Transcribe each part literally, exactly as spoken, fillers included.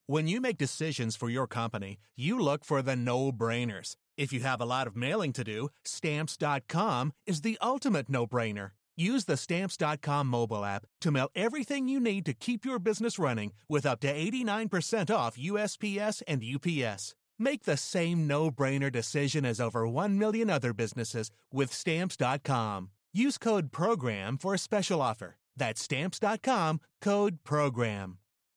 When you make decisions for your company, you look for the no-brainers. If you have a lot of mailing to do, Stamps dot com is the ultimate no-brainer. Use the Stamps dot com mobile app to mail everything you need to keep your business running with up to eighty-nine percent off U S P S and U P S. Make the same no-brainer decision as over one million other businesses with Stamps dot com. Use code PROGRAM for a special offer. That's Stamps dot com, code PROGRAM.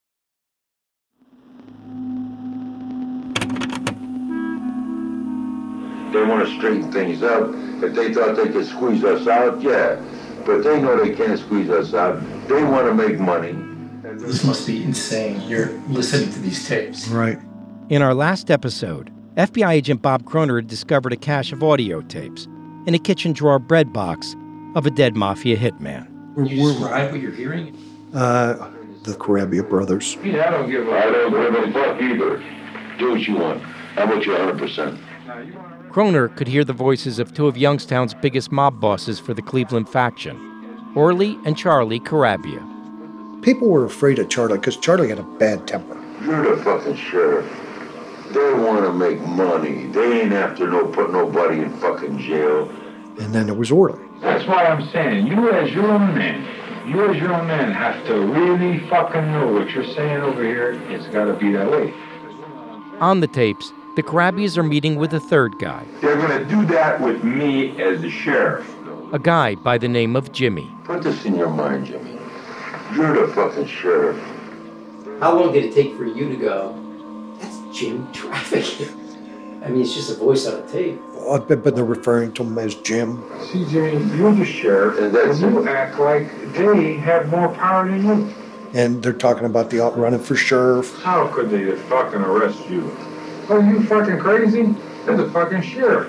They want to straighten things up. If they thought they could squeeze us out, yeah. But they know they can't squeeze us out. They want to make money. This must be insane. You're listening to these tapes. Right. In our last episode, F B I agent Bob Kroner discovered a cache of audio tapes in a kitchen drawer bread box of a dead mafia hitman. Can you describe what you're hearing? Uh, the Carabia brothers. Yeah, I don't give a, I don't give a fuck either. Do what you want. How about you one hundred percent? Kroner could hear the voices of two of Youngstown's biggest mob bosses for the Cleveland faction, Orly and Charlie Carabia. People were afraid of Charlie because Charlie had a bad temper. You're the fucking sheriff. They want to make money. They ain't after no put nobody in fucking jail. And then there was Orly. That's why I'm saying, you as your own man, you as your own man have to really fucking know what you're saying over here. It's got to be that way. On the tapes, the Carabias are meeting with a third guy. They're going to do that with me as the sheriff. A guy by the name of Jimmy. Put this in your mind, Jimmy. You're the fucking sheriff. How long did it take for you to go, that's Jim Trafficking? I mean, it's just a voice on a tape. Oh, but, but they're referring to him as Jim. See, Jimmy, you're the sheriff, and that's you act like they have more power than you. And they're talking about the out running for sheriff. How could they fucking arrest you? Are you fucking crazy? They're the fucking sheriff,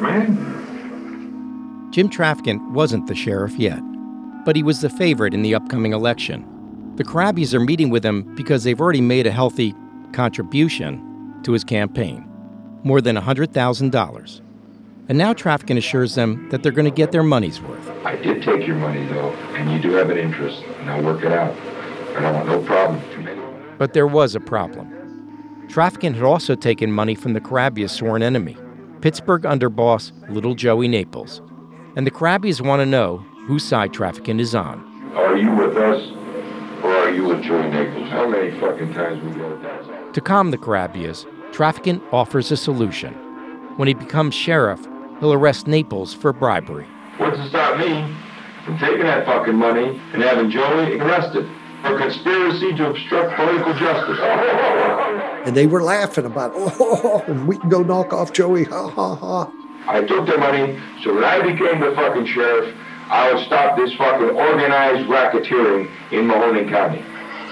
man. Jim Trafficking wasn't the sheriff yet, but he was the favorite in the upcoming election. The Carabias are meeting with him because they've already made a healthy contribution to his campaign, more than one hundred thousand dollars. And now Trafficking assures them that they're going to get their money's worth. I did take your money, though, and you do have an interest, and I'll work it out. I don't want no problem from anyone. But there was a problem. Trafficking had also taken money from the Carabias' sworn enemy, Pittsburgh underboss Little Joey Naples. And the Carabias want to know whose side Trafficking is on. Are you with us, or are you with Joey Naples? How many fucking times we go that? To calm the Carabias, Trafficking offers a solution. When he becomes sheriff, he'll arrest Naples for bribery. What's to stop me from taking that fucking money and having Joey arrested for conspiracy to obstruct political justice? And they were laughing about, oh, and we can go knock off Joey, ha, ha, ha. I took their money, so when I became the fucking sheriff, I would stop this fucking organized racketeering in Mahoning County.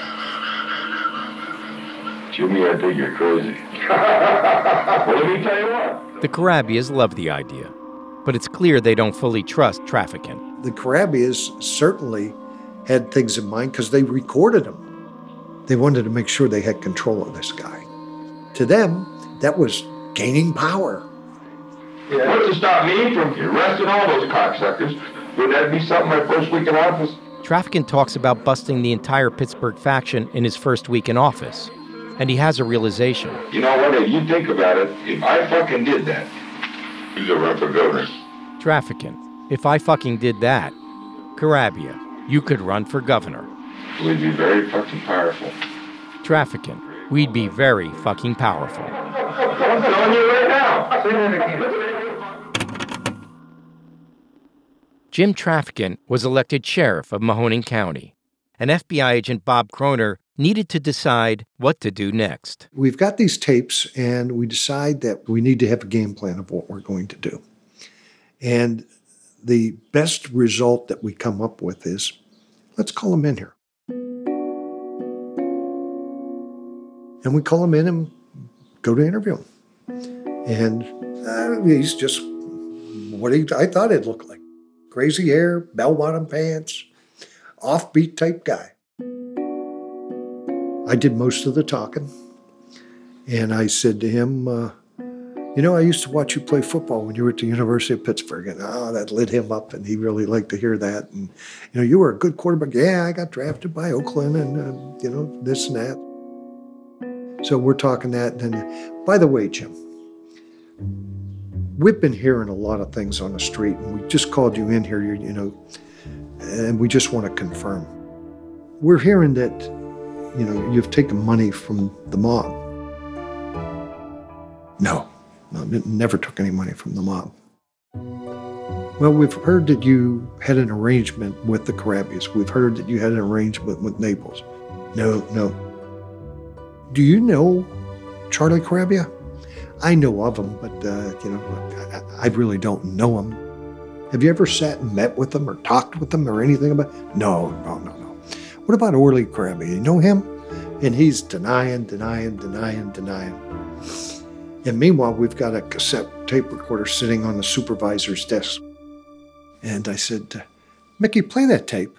Jimmy, I think you're crazy. Well, let me tell you what. The Carabias love the idea, but it's clear they don't fully trust Trafficking. The Carabias certainly had things in mind because they recorded him. They wanted to make sure they had control of this guy. To them, that was gaining power. Yeah. What's to stop me from arresting all those cocksuckers? Would that be something my first week in office? Trafficking talks about busting the entire Pittsburgh faction in his first week in office. And he has a realization. You know what? If you think about it, if I fucking did that, you could run for governor. Trafficking. If I fucking did that, Carabia, you could run for governor. We'd be very fucking powerful. Trafficking. We'd be very fucking powerful. I'm telling you right now. Say that again. Jim Trafficking was elected sheriff of Mahoning County, and F B I agent Bob Kroner needed to decide what to do next. We've got these tapes, and we decide that we need to have a game plan of what we're going to do. And the best result that we come up with is, let's call him in here. And we call him in and go to interview him. And uh, he's just what he, I thought it looked like. Crazy hair, bell-bottom pants, offbeat type guy. I did most of the talking. And I said to him, uh, you know, I used to watch you play football when you were at the University of Pittsburgh. And oh, that lit him up, and he really liked to hear that. And, you know, you were a good quarterback. Yeah, I got drafted by Oakland and, uh, you know, this and that. So we're talking that. And then, by the way, Jim, we've been hearing a lot of things on the street, and we just called you in here, you, you know, and we just want to confirm. We're hearing that, you know, you've taken money from the mob. No, no, never took any money from the mob. Well, we've heard that you had an arrangement with the Carabias. We've heard that you had an arrangement with Naples. No, no. Do you know Charlie Carabia? I know of him, but, uh, you know, I, I really don't know him. Have you ever sat and met with him or talked with him or anything about it? No, no, no, no. What about Orly Carabia? You know him? And he's denying, denying, denying, denying. And meanwhile, we've got a cassette tape recorder sitting on the supervisor's desk. And I said, Mickey, play that tape.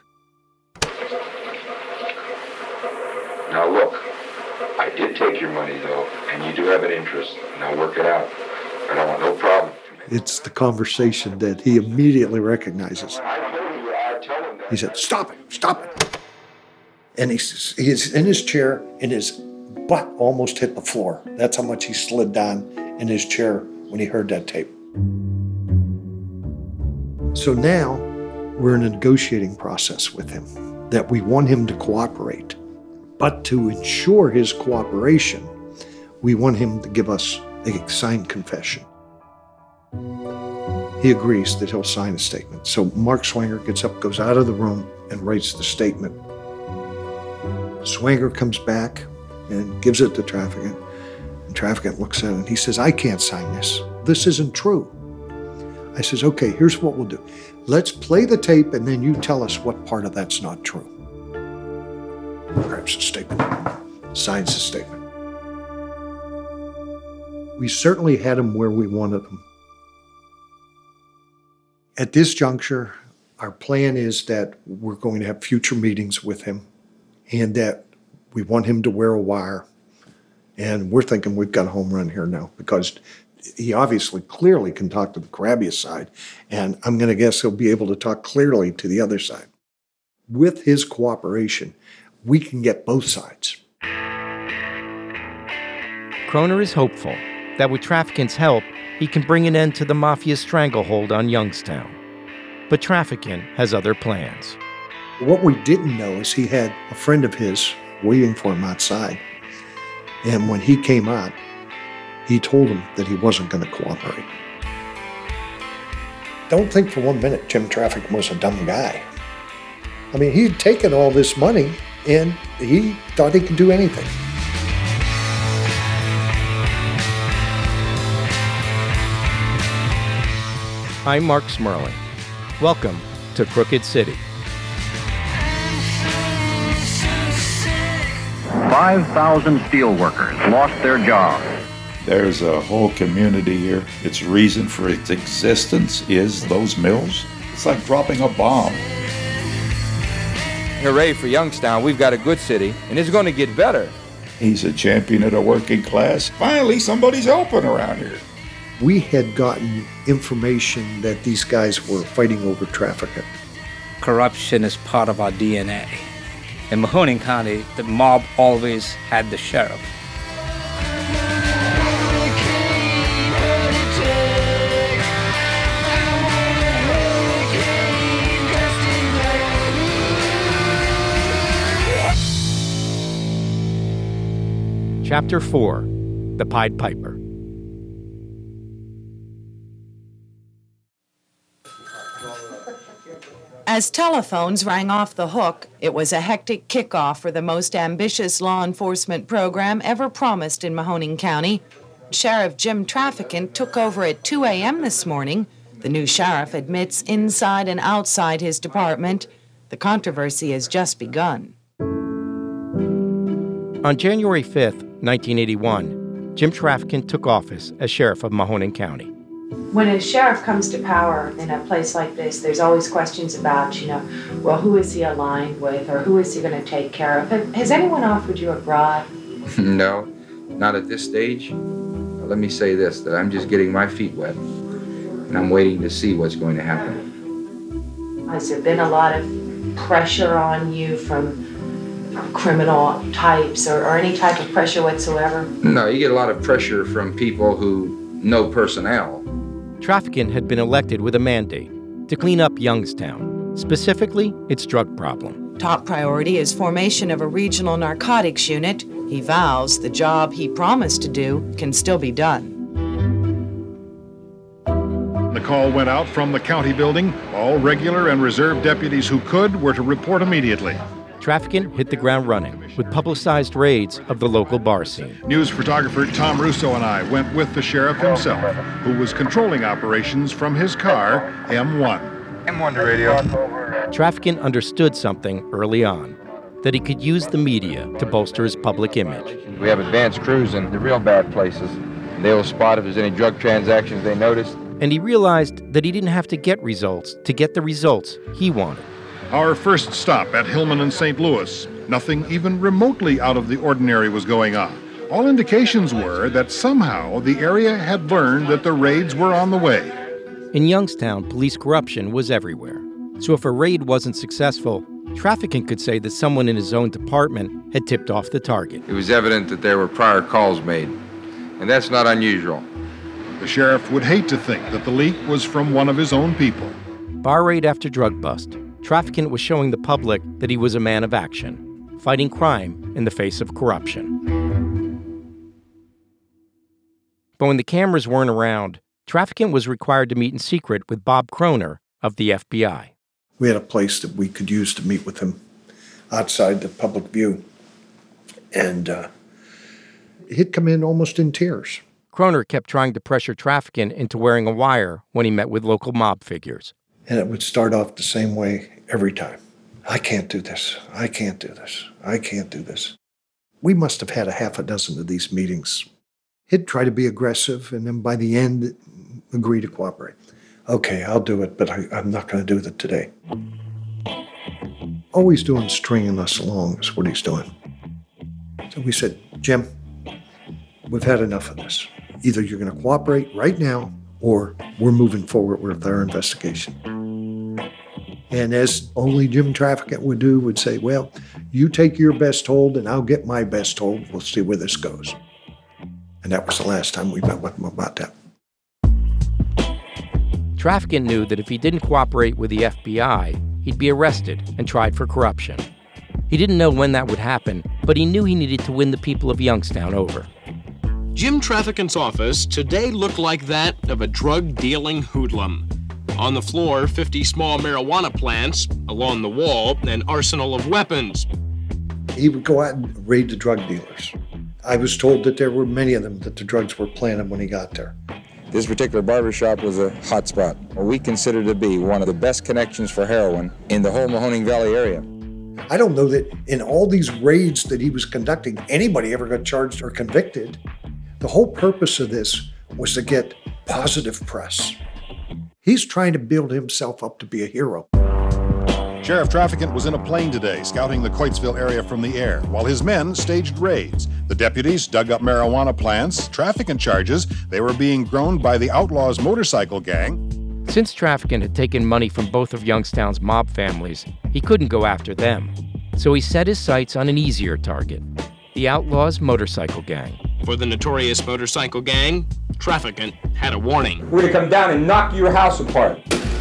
Now look, I did take your money though, and you do have an interest. Now work it out. I don't want no problem. It's the conversation that he immediately recognizes. I told you, I tell him that. He said, stop it, stop it. And he's, he's in his chair, and his butt almost hit the floor. That's how much he slid down in his chair when he heard that tape. So now we're in a negotiating process with him, that we want him to cooperate. But to ensure his cooperation, we want him to give us a signed confession. He agrees that he'll sign a statement. So Mark Swanger gets up, goes out of the room, and writes the statement. Swanger comes back and gives it to Trafficant. And Trafficant looks at it and he says, I can't sign this. This isn't true. I says, okay, here's what we'll do. Let's play the tape and then you tell us what part of that's not true. Grabs the statement, signs the statement. We certainly had him where we wanted him. At this juncture, our plan is that we're going to have future meetings with him and that we want him to wear a wire. And we're thinking we've got a home run here now because he obviously clearly can talk to the Carabia side, and I'm going to guess he'll be able to talk clearly to the other side. With his cooperation, we can get both sides. Kroner is hopeful that with Trafficant's help, he can bring an end to the Mafia's stranglehold on Youngstown. But Trafficant has other plans. What we didn't know is he had a friend of his waiting for him outside. And when he came out, he told him that he wasn't going to cooperate. Don't think for one minute Jim Trafficant was a dumb guy. I mean, he'd taken all this money and he thought he could do anything. I'm Mark Smerling. Welcome to Crooked City. five thousand steelworkers lost their jobs. There's a whole community here. Its reason for its existence is those mills. It's like dropping a bomb. Hooray for Youngstown. We've got a good city, and it's going to get better. He's a champion of the working class. Finally, somebody's helping around here. We had gotten information that these guys were fighting over trafficking. Corruption is part of our D N A. In Mahoning County, the mob always had the sheriff. Chapter four, The Pied Piper. As telephones rang off the hook, it was a hectic kickoff for the most ambitious law enforcement program ever promised in Mahoning County. Sheriff Jim Trafficant took over at two a.m. this morning. The new sheriff admits inside and outside his department, the controversy has just begun. On January fifth, nineteen eighty-one, Jim Trafficant took office as sheriff of Mahoning County. When a sheriff comes to power in a place like this, there's always questions about, you know, well, who is he aligned with or who is he going to take care of? Has anyone offered you a bribe? No, not at this stage. Let me say this, that I'm just getting my feet wet, and I'm waiting to see what's going to happen. Has there been a lot of pressure on you from criminal types or, or any type of pressure whatsoever? No, you get a lot of pressure from people who know personnel. Traficant had been elected with a mandate to clean up Youngstown, specifically its drug problem. Top priority is formation of a regional narcotics unit. He vows the job he promised to do can still be done. The call went out from the county building. All regular and reserve deputies who could were to report immediately. Traficant hit the ground running with publicized raids of the local bar scene. News photographer Tom Russo and I went with the sheriff himself, who was controlling operations from his car, M one. M one to radio. Traficant understood something early on, that he could use the media to bolster his public image. We have advanced crews in the real bad places. They will spot if there's any drug transactions they noticed. And he realized that he didn't have to get results to get the results he wanted. Our first stop at Hillman and Saint Louis. Nothing even remotely out of the ordinary was going on. All indications were that somehow the area had learned that the raids were on the way. In Youngstown, police corruption was everywhere. So if a raid wasn't successful, Traficant could say that someone in his own department had tipped off the target. It was evident that there were prior calls made, and that's not unusual. The sheriff would hate to think that the leak was from one of his own people. Bar raid after drug bust, Traficant was showing the public that he was a man of action, fighting crime in the face of corruption. But when the cameras weren't around, Traficant was required to meet in secret with Bob Kroner of the F B I. We had a place that we could use to meet with him outside the public view. And uh, he'd come in almost in tears. Kroner kept trying to pressure Traficant into wearing a wire when he met with local mob figures. And it would start off the same way every time. I can't do this. I can't do this. I can't do this. We must have had a half a dozen of these meetings. He'd try to be aggressive, and then by the end, agree to cooperate. Okay, I'll do it, but I, I'm not going to do it today. Always doing stringing us along is what he's doing. So we said, Jim, we've had enough of this. Either you're going to cooperate right now, or we're moving forward with our investigation. And as only Jim Traficant would do, would say, well, you take your best hold and I'll get my best hold. We'll see where this goes. And that was the last time we met with him about that. Traficant knew that if he didn't cooperate with the F B I, he'd be arrested and tried for corruption. He didn't know when that would happen, but he knew he needed to win the people of Youngstown over. Jim Traficant's office today looked like that of a drug-dealing hoodlum. On the floor, fifty small marijuana plants. Along the wall, an arsenal of weapons. He would go out and raid the drug dealers. I was told that there were many of them that the drugs were planted when he got there. This particular barbershop was a hot spot, what we consider to be one of the best connections for heroin in the whole Mahoning Valley area. I don't know that in all these raids that he was conducting, anybody ever got charged or convicted. The whole purpose of this was to get positive press. He's trying to build himself up to be a hero. Sheriff Traficant was in a plane today, scouting the Coatesville area from the air, while his men staged raids. The deputies dug up marijuana plants. Traficant charges they were being grown by the Outlaws motorcycle gang. Since Traficant had taken money from both of Youngstown's mob families, he couldn't go after them. So he set his sights on an easier target, the Outlaws motorcycle gang. For the notorious motorcycle gang, Traficant had a warning. We're going to come down and knock your house apart.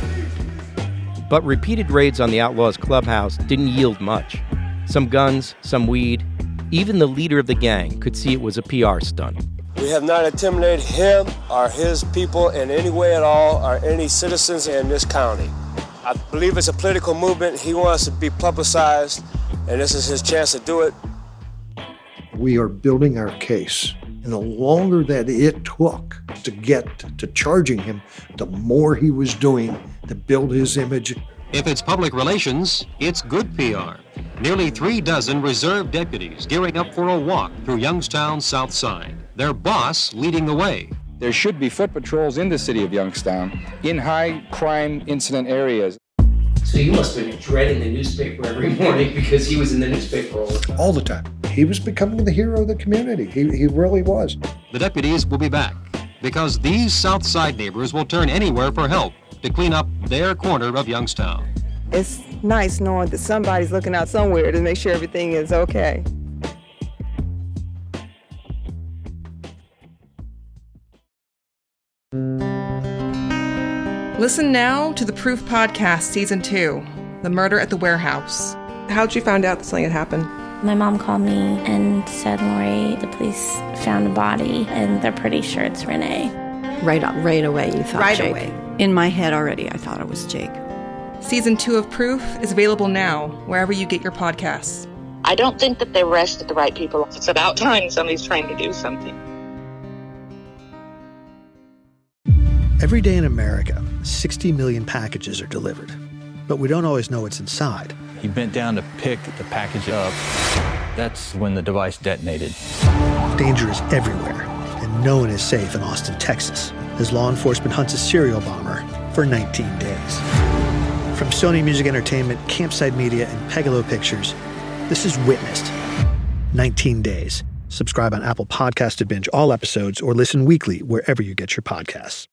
But repeated raids on the Outlaws clubhouse didn't yield much. Some guns, some weed. Even the leader of the gang could see it was a P R stunt. We have not intimidated him or his people in any way at all, or any citizens in this county. I believe it's a political movement. He wants to be publicized, and this is his chance to do it. We are building our case. And the longer that it took to get to charging him, the more he was doing to build his image. If it's public relations, it's good P R. Nearly three dozen reserve deputies gearing up for a walk through Youngstown's south side. Their boss leading the way. There should be foot patrols in the city of Youngstown, in high crime incident areas. So you must have been dreading the newspaper every morning because he was in the newspaper all the time. All the time. He was becoming the hero of the community. He, he really was. The deputies will be back because these South Side neighbors will turn anywhere for help to clean up their corner of Youngstown. it's nice knowing that somebody's looking out somewhere to make sure everything is okay. Listen now to the Proof Podcast Season two, The Murder at the Warehouse. How'd you find out that something had happened? My mom called me and said, Lori, the police found a body and they're pretty sure it's Renee. Right up, right away you thought Right Jake. away. In my head already I thought it was Jake. Season two of Proof is available now, wherever you get your podcasts. I don't think that they arrested the right people. It's about time somebody's trying to do something. Every day in America, sixty million packages are delivered, but we don't always know what's inside. He bent down to pick the package up. That's when the device detonated. Danger is everywhere, and no one is safe in Austin, Texas, as law enforcement hunts a serial bomber for nineteen days. From Sony Music Entertainment, Campside Media, and Pegalo Pictures, this is Witnessed. nineteen days. Subscribe on Apple Podcasts to binge all episodes or listen weekly wherever you get your podcasts.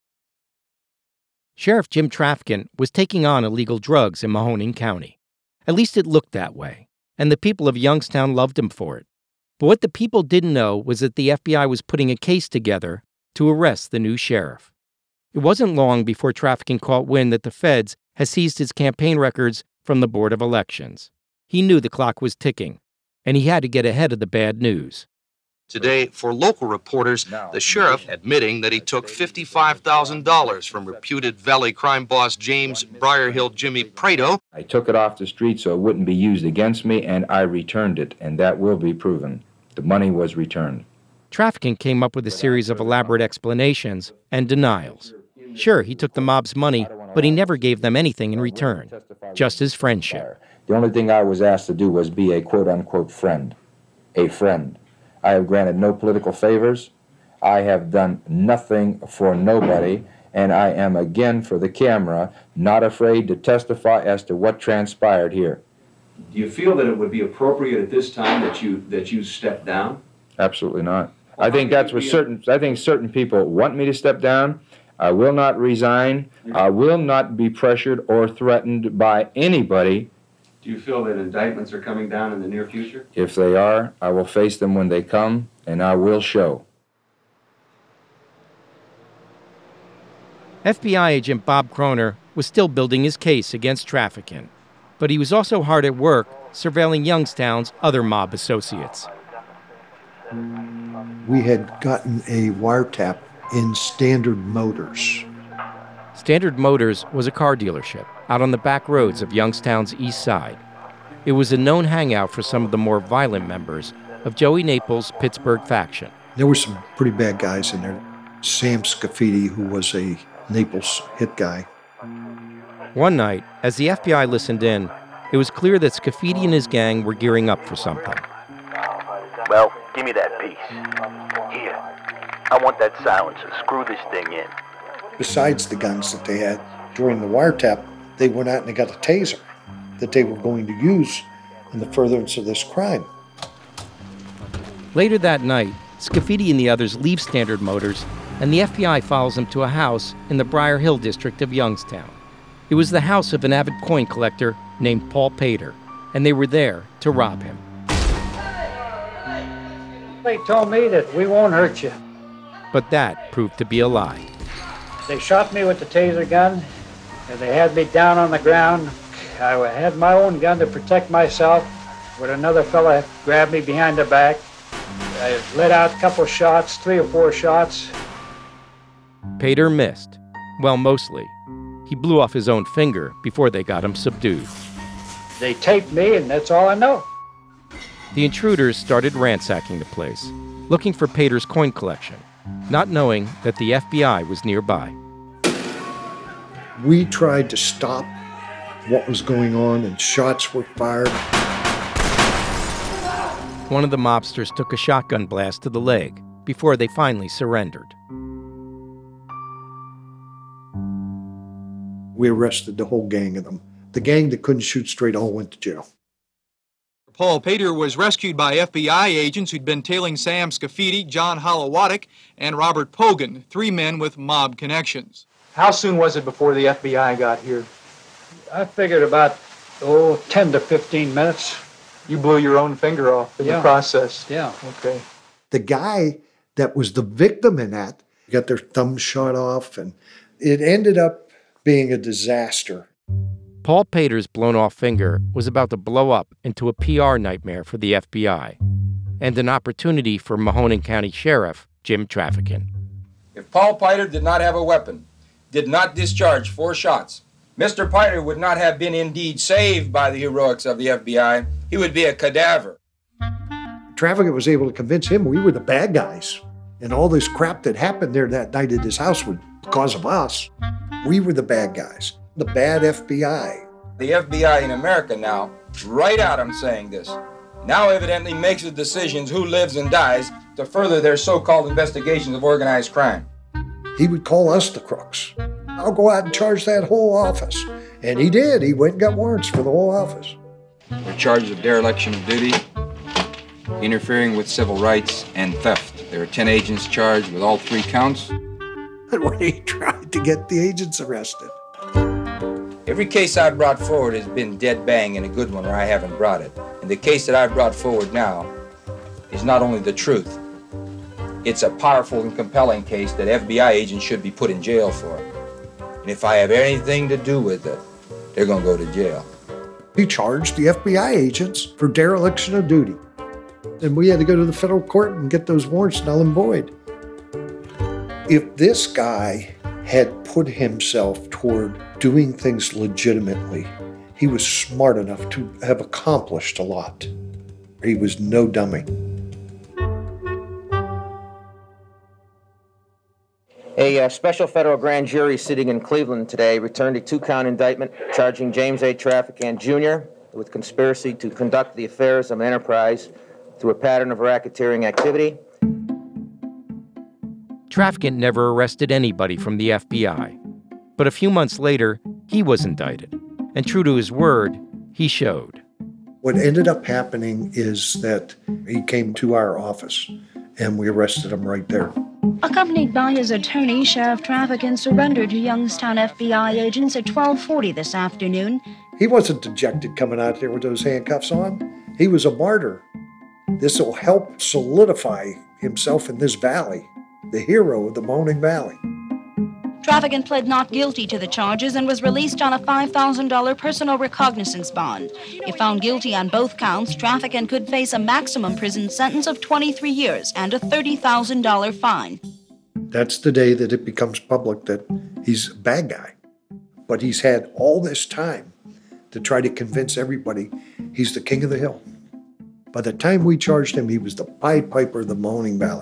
Sheriff Jim Traficant was taking on illegal drugs in Mahoning County. At least it looked that way, and the people of Youngstown loved him for it. But what the people didn't know was that the F B I was putting a case together to arrest the new sheriff. It wasn't long before Traficant caught wind that the feds had seized his campaign records from the Board of Elections. He knew the clock was ticking, and he had to get ahead of the bad news. Today, for local reporters, the sheriff admitting that he took fifty-five thousand dollars from reputed Valley crime boss James Briarhill Jimmy Prado. I took it off the street so it wouldn't be used against me, and I returned it, and that will be proven. The money was returned. Traficant came up with a series of elaborate explanations and denials. Sure, he took the mob's money, but he never gave them anything in return, just his friendship. The only thing I was asked to do was be a quote-unquote friend, a friend. I have granted no political favors. I have done nothing for nobody, and I am again for the camera, not afraid to testify as to what transpired here. Do you feel that it would be appropriate at this time that you that you step down? Absolutely not. I think that's what certain. I think certain people want me to step down. I will not resign. I will not be pressured or threatened by anybody. Do you feel that indictments are coming down in the near future? If they are, I will face them when they come, and I will show. F B I agent Bob Kroner was still building his case against Traficant, but he was also hard at work surveilling Youngstown's other mob associates. We had gotten a wiretap in Standard Motors. Standard Motors was a car dealership out on the back roads of Youngstown's east side. It was a known hangout for some of the more violent members of Joey Naples' Pittsburgh faction. There were some pretty bad guys in there. Sam Scafidi, who was a Naples hit guy. One night, as the F B I listened in, it was clear that Scafidi and his gang were gearing up for something. Well, give me that piece. Here. I want that silencer. Screw this thing in. Besides the guns that they had, during the wiretap, they went out and they got a taser that they were going to use in the furtherance of this crime. Later that night, Scafidi and the others leave Standard Motors, and the F B I follows them to a house in the Briar Hill district of Youngstown. It was the house of an avid coin collector named Paul Pater, and they were there to rob him. They told me that we won't hurt you. But that proved to be a lie. They shot me with the taser gun, and they had me down on the ground. I had my own gun to protect myself, when another fella grabbed me behind the back. I let out a couple shots, three or four shots. Pater missed. Well, mostly. He blew off his own finger before they got him subdued. They taped me, and that's all I know. The intruders started ransacking the place, looking for Pater's coin collection, not knowing that the F B I was nearby. We tried to stop what was going on, and shots were fired. One of the mobsters took a shotgun blast to the leg before they finally surrendered. We arrested the whole gang of them. The gang that couldn't shoot straight all went to jail. Paul Pater was rescued by F B I agents who'd been tailing Sam Scafidi, John Holowatic, and Robert Pogan, three men with mob connections. How soon was it before the F B I got here? I figured about, oh, ten to fifteen minutes. You blew your own finger off in Yeah. the process. Yeah. Okay. The guy that was the victim in that got their thumb shot off, and it ended up being a disaster. Paul Pater's blown-off finger was about to blow up into a P R nightmare for the F B I and an opportunity for Mahoning County Sheriff Jim Traficant. If Paul Piter did not have a weapon, did not discharge four shots, Mister Piter would not have been indeed saved by the heroics of the F B I. He would be a cadaver. Traficant was able to convince him we were the bad guys, and all this crap that happened there that night at his house was because of us. We were the bad guys, the bad F B I. The F B I in America now, right out I'm saying this, now evidently makes the decisions who lives and dies to further their so-called investigations of organized crime. He would call us the crooks. I'll go out and charge that whole office. And he did. He went and got warrants for the whole office. They're charged of dereliction of duty, interfering with civil rights, and theft. There are ten agents charged with all three counts. And when he tried to get the agents arrested. Every case I've brought forward has been dead bang and a good one, or I haven't brought it. And the case that I've brought forward now is not only the truth, it's a powerful and compelling case that F B I agents should be put in jail for. And if I have anything to do with it, they're going to go to jail. He charged the F B I agents for dereliction of duty. And we had to go to the federal court and get those warrants null and void. If this guy had put himself toward doing things legitimately, he was smart enough to have accomplished a lot. He was no dummy. A uh, special federal grand jury sitting in Cleveland today returned a two-count indictment charging James A. Traficant Junior with conspiracy to conduct the affairs of an enterprise through a pattern of racketeering activity. Traficant never arrested anybody from the F B I, but a few months later, he was indicted, and true to his word, he showed. What ended up happening is that he came to our office, and we arrested him right there. Accompanied by his attorney, Sheriff Traficant surrendered to Youngstown F B I agents at twelve forty this afternoon. He wasn't dejected coming out there with those handcuffs on. He was a martyr. This will help solidify himself in this valley, the hero of the Mahoning Valley. Traficant pled not guilty to the charges and was released on a five thousand dollars personal recognizance bond. If found guilty on both counts, Traficant could face a maximum prison sentence of twenty-three years and a thirty thousand dollars fine. That's the day that it becomes public that he's a bad guy. But he's had all this time to try to convince everybody he's the king of the hill. By the time we charged him, he was the Pied Piper of the Mahoning Valley.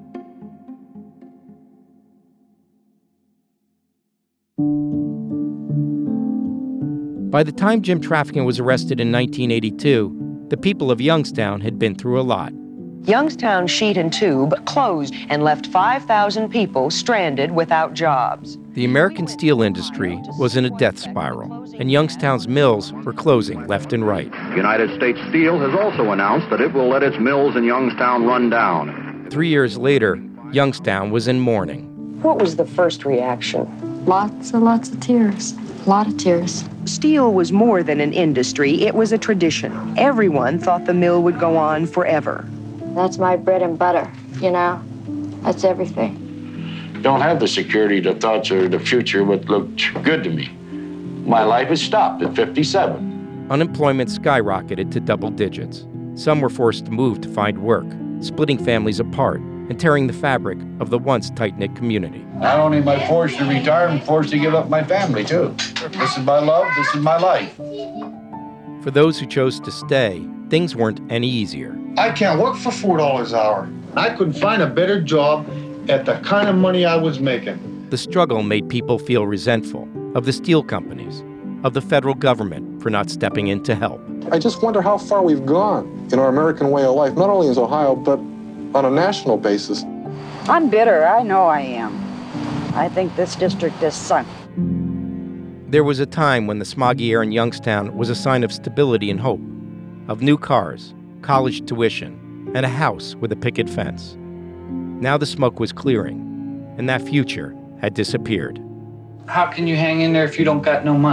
By the time Jim Traficant was arrested in nineteen eighty-two, the people of Youngstown had been through a lot. Youngstown Sheet and Tube closed and left five thousand people stranded without jobs. The American steel industry was in a death spiral, and Youngstown's mills were closing left and right. United States Steel has also announced that it will let its mills in Youngstown run down. Three years later, Youngstown was in mourning. What was the first reaction? Lots and lots of tears. A lot of tears. Steel was more than an industry, it was a tradition. Everyone thought the mill would go on forever. That's my bread and butter, you know? That's everything. Don't have the security, the thoughts, or the future what looked good to me. My life has stopped at fifty-seven. Unemployment skyrocketed to double digits. Some were forced to move to find work, splitting families apart and tearing the fabric of the once tight-knit community. Not only am I forced to retire, I'm forced to give up my family, too. This is my love, this is my life. For those who chose to stay, things weren't any easier. I can't work for four dollars an hour. I couldn't find a better job at the kind of money I was making. The struggle made people feel resentful of the steel companies, of the federal government for not stepping in to help. I just wonder how far we've gone in our American way of life, not only in Ohio, but on a national basis. I'm bitter, I know I am. I think this district is sunk. There was a time when the smoggy air in Youngstown was a sign of stability and hope, of new cars, college tuition, and a house with a picket fence. Now the smoke was clearing, and that future had disappeared. How can you hang in there if you don't got no money?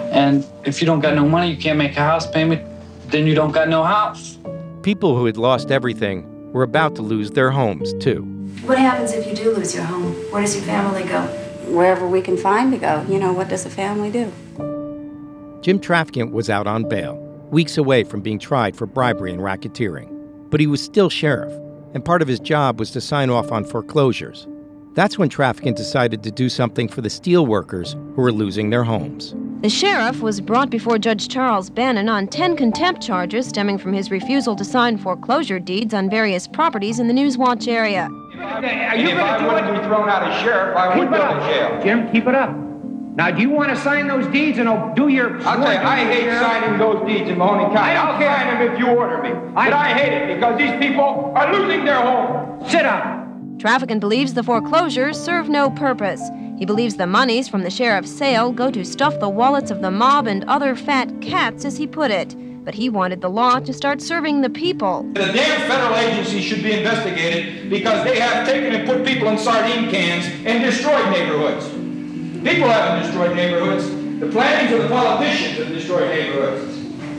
And if you don't got no money, you can't make a house payment, then you don't got no house. People who had lost everything were about to lose their homes, too. What happens if you do lose your home? Where does your family go? Wherever we can find to go. You know, what does a family do? Jim Traficant was out on bail, weeks away from being tried for bribery and racketeering. But he was still sheriff, and part of his job was to sign off on foreclosures. That's when Traficant decided to do something for the steel workers who were losing their homes. The sheriff was brought before Judge Charles Bannon on ten contempt charges stemming from his refusal to sign foreclosure deeds on various properties in the Newswatch area. Are you if I wouldn't be thrown out as sheriff, I would go to jail. Jim, keep it up. Now, do you want to sign those deeds and do your... I'll tell you, I hate sheriff? signing those deeds in Mahoney County. I don't I'll care. sign them if you order me. I, but I hate it because these people are losing their home. Sit down. Traficant believes the foreclosures serve no purpose. He believes the monies from the sheriff's sale go to stuff the wallets of the mob and other fat cats, as he put it. But he wanted the law to start serving the people. The damn federal agencies should be investigated because they have taken and put people in sardine cans and destroyed neighborhoods. People haven't destroyed neighborhoods. The plannings of the politicians have destroyed neighborhoods.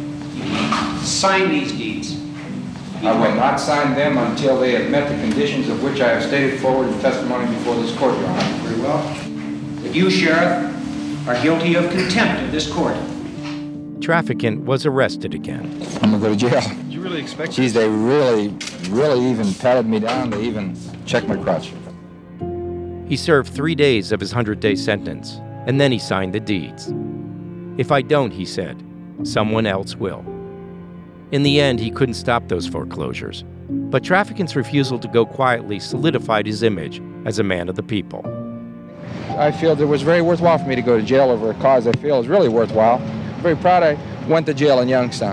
Sign these deeds. I will not sign them until they have met the conditions of which I have stated forward in testimony before this court, Your Honor. Very well. But you, Sheriff, are guilty of contempt of this court. Traficant was arrested again. I'm gonna go to jail. Did you really expect Geez, they really, really even patted me down. They even checked my crutch. He served three days of his hundred-day sentence, and then he signed the deeds. If I don't, he said, someone else will. In the end, he couldn't stop those foreclosures, but Traficant's refusal to go quietly solidified his image as a man of the people. I feel that it was very worthwhile for me to go to jail over a cause I feel is really worthwhile. I'm very proud I went to jail in Youngstown.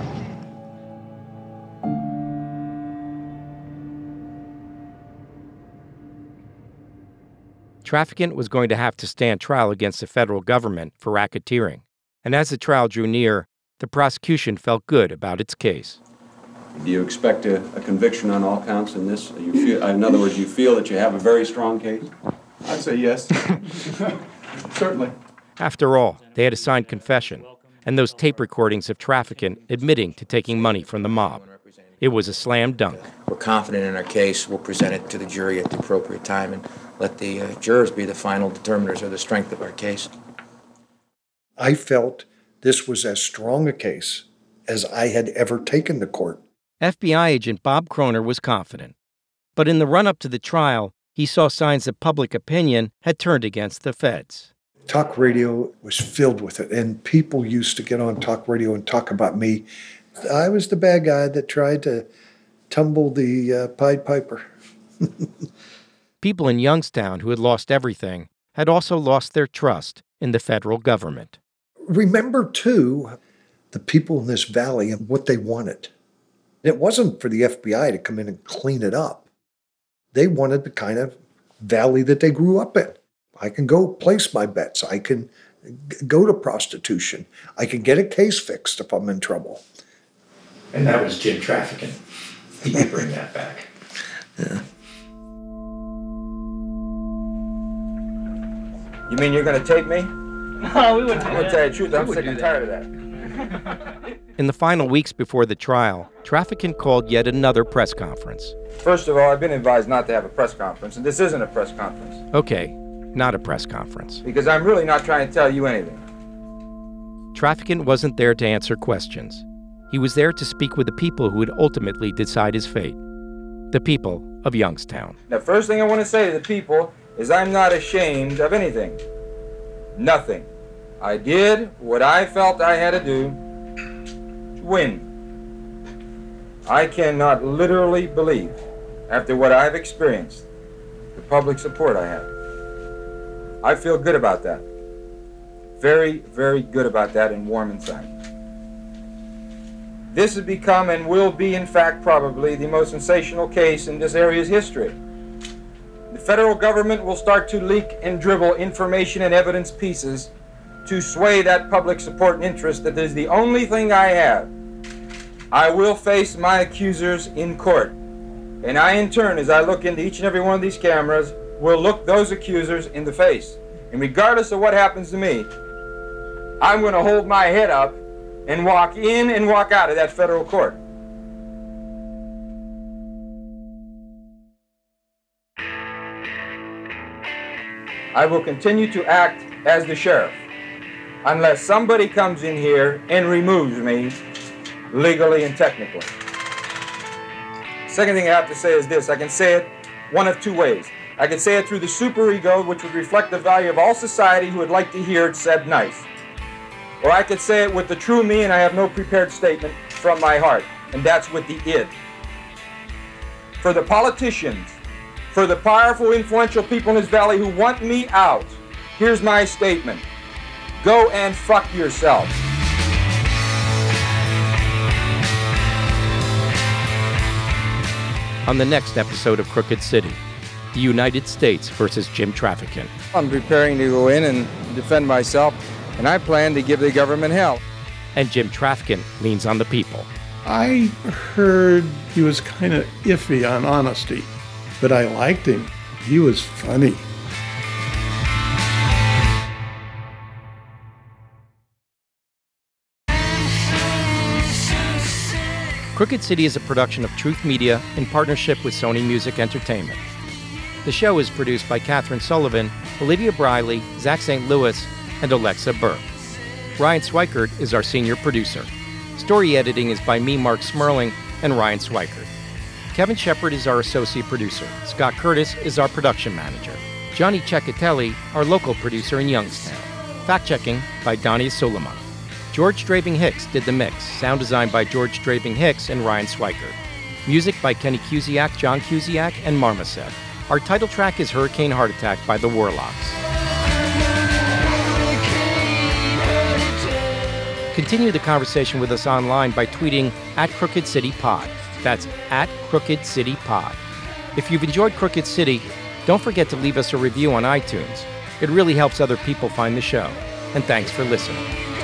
Traficant was going to have to stand trial against the federal government for racketeering, and as the trial drew near, the prosecution felt good about its case. Do you expect a, a conviction on all counts in this? You feel, in other words, you feel that you have a very strong case? I'd say yes. Certainly. After all, they had a signed confession, and those tape recordings of Traficant admitting to taking money from the mob. It was a slam dunk. We're confident in our case. We'll present it to the jury at the appropriate time and let the uh, jurors be the final determiners of the strength of our case. I felt this was as strong a case as I had ever taken to court. F B I agent Bob Kroner was confident. But in the run-up to the trial, he saw signs that public opinion had turned against the feds. Talk radio was filled with it, and people used to get on talk radio and talk about me. I was the bad guy that tried to tumble the uh, Pied Piper. People in Youngstown who had lost everything had also lost their trust in the federal government. Remember, too, the people in this valley and what they wanted. It wasn't for the F B I to come in and clean it up. They wanted the kind of valley that they grew up in. I can go place my bets. I can g- go to prostitution. I can get a case fixed if I'm in trouble. And that was Jim Traficant. He could bring that back. Yeah. You mean you're going to take me? No, we wouldn't do I'm going to that. tell you the truth. I'm We sick would and do tired of that. In the final weeks before the trial, Traficant called yet another press conference. First of all, I've been advised not to have a press conference, and this isn't a press conference. Okay, not a press conference. Because I'm really not trying to tell you anything. Traficant wasn't there to answer questions. He was there to speak with the people who would ultimately decide his fate. The people of Youngstown. The first thing I want to say to the people is I'm not ashamed of anything. Nothing. I did what I felt I had to do to win. I cannot literally believe, after what I've experienced, the public support I have. I feel good about that. Very, very good about that and warm inside. This has become and will be, in fact, probably the most sensational case in this area's history. The federal government will start to leak and dribble information and evidence pieces to sway that public support and interest that is the only thing I have. I will face my accusers in court. And I, in turn, as I look into each and every one of these cameras, will look those accusers in the face. And regardless of what happens to me, I'm going to hold my head up and walk in and walk out of that federal court. I will continue to act as the sheriff unless somebody comes in here and removes me legally and technically. Second thing I have to say is this. I can say it one of two ways. I can say it through the superego, which would reflect the value of all society who would like to hear it said nice. Or I could say it with the true me, and I have no prepared statement from my heart, and that's with the id. For the politicians, for the powerful, influential people in this valley who want me out, here's my statement. Go and fuck yourself. On the next episode of Crooked City, the United States versus Jim Traficant. I'm preparing to go in and defend myself, and I plan to give the government hell. And Jim Traficant leans on the people. I heard he was kind of iffy on honesty, but I liked him. He was funny. Crooked City is a production of Truth Media in partnership with Sony Music Entertainment. The show is produced by Catherine Sullivan, Olivia Briley, Zach Saint Louis, and Alexa Burke. Ryan Swikert is our senior producer. Story editing is by me, Mark Smerling, and Ryan Swikert. Kevin Shepard is our associate producer. Scott Curtis is our production manager. Johnny Ceccatelli, our local producer in Youngstown. Fact-checking by Donnie Suleiman. George Strabing Hicks did the mix. Sound design by George Strabing Hicks and Ryan Swikert. Music by Kenny Cusiak, John Cusiak, and Marmoset. Our title track is Hurricane Heart Attack by the Warlocks. Continue the conversation with us online by tweeting at Crooked City Pod. That's at Crooked City Pod. If you've enjoyed Crooked City, don't forget to leave us a review on iTunes. It really helps other people find the show. And thanks for listening.